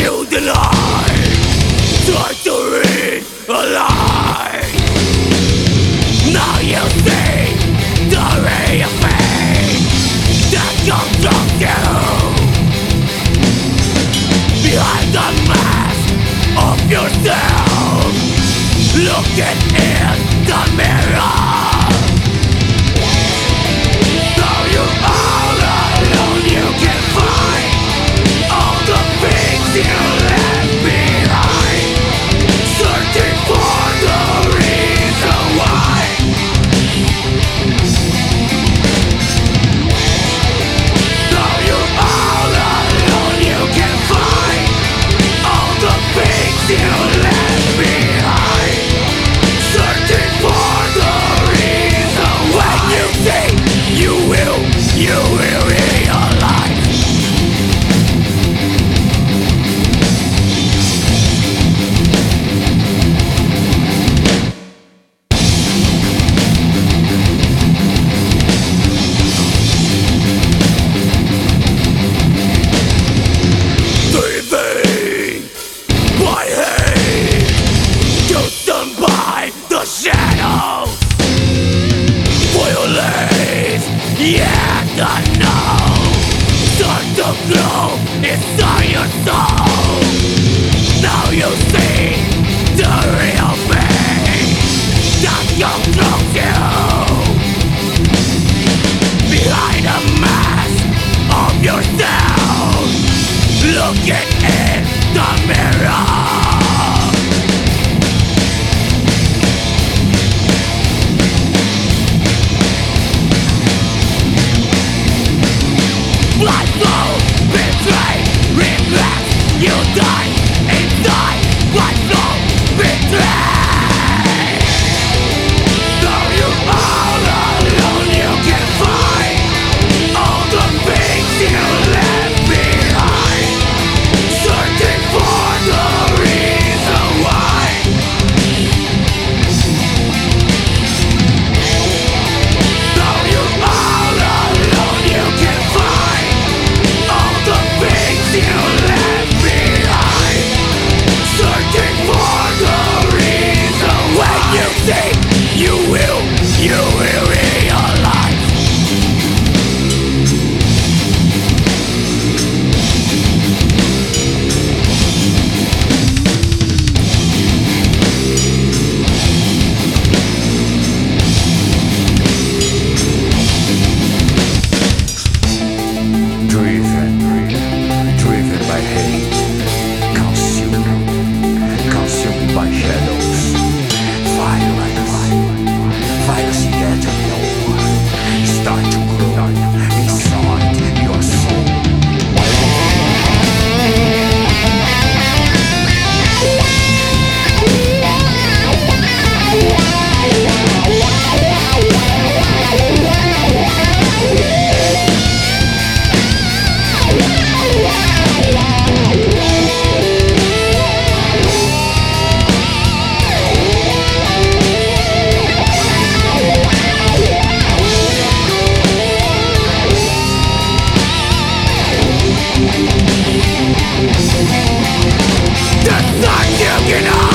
you deny, try to read a lie. Now you see the real pain that comes from you. Behind the mask of yourself, looking in the mirror. Now you're all alone, you can find all the things you left behind, searching for the reason why. Now you're all alone, you can find all the things you left behind, searching for the reason why. When you think you will realize breathing by hate, chosen by the shadows. Violate, yet unknown, start to glow inside your soul. Now you see the real pain that comes from you. Behind a mask of yourself, looking in the mirror. Blood flow, betray, regret, you die inside. Blood flow, betray. Though you're all alone, you can find all the things you left behind, searching for the reason why. Though you're all alone, you can find all the things you left behind, searching for the reason why. When you think you will realize. Driven by hate, consumed by shadows. Virus yet unknown, start to grow inside your soul. The sun you can